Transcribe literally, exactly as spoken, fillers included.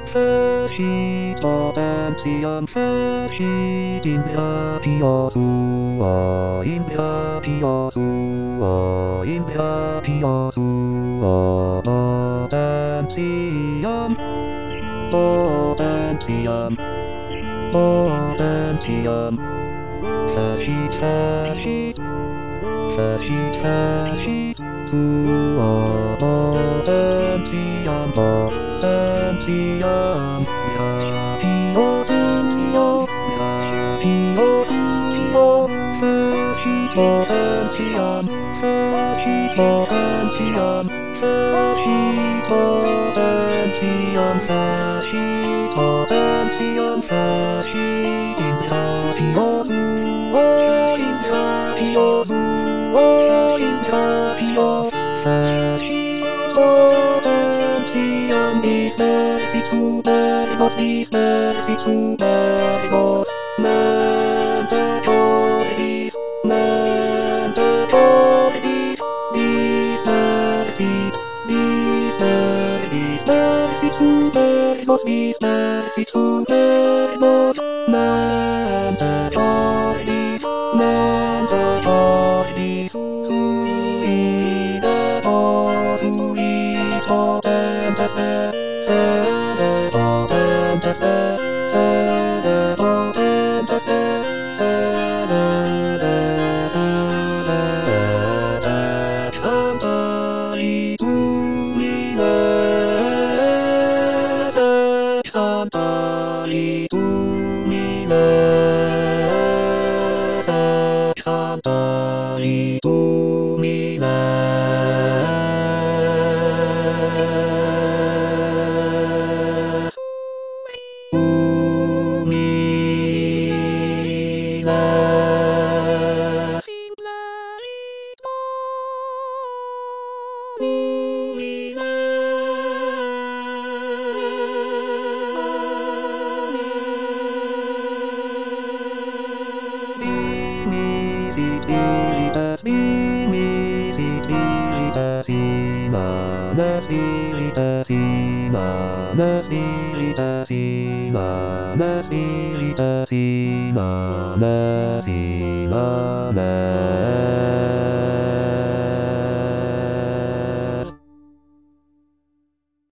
versteht Potenzium, versteht in der Piosua, in der Piosua, in der Piosua, Potenzium, Potenzium, Potenzium, versteht, versteht, versteht, versteht, Sua, Potenzium, Potenzium, ja, Piosua, ja, Piosua, versteht Potenzium, versteht Potenzium, versteht Potenzium, versteht Potenzium, versteht in Grafiosua, in Grafiosua, in Grafio, versteht Potenzium, dies sich superbos, dies sich superbos, mente cordis, mente cordis, dies sich, dies dies sich superbos, dies sich superbos, mente cordis, mente cordis, suide pos, suide potenteste, sede potenteste, sede potenteste, sede de, sede de, Santa Litumines, Santa Litumines, Santa Litumines, Lumines, Spiritus, Spiritus, Immanes, Spiritus, Immanes, Spiritus, Immanes, Spiritus, Immanes, Immanes.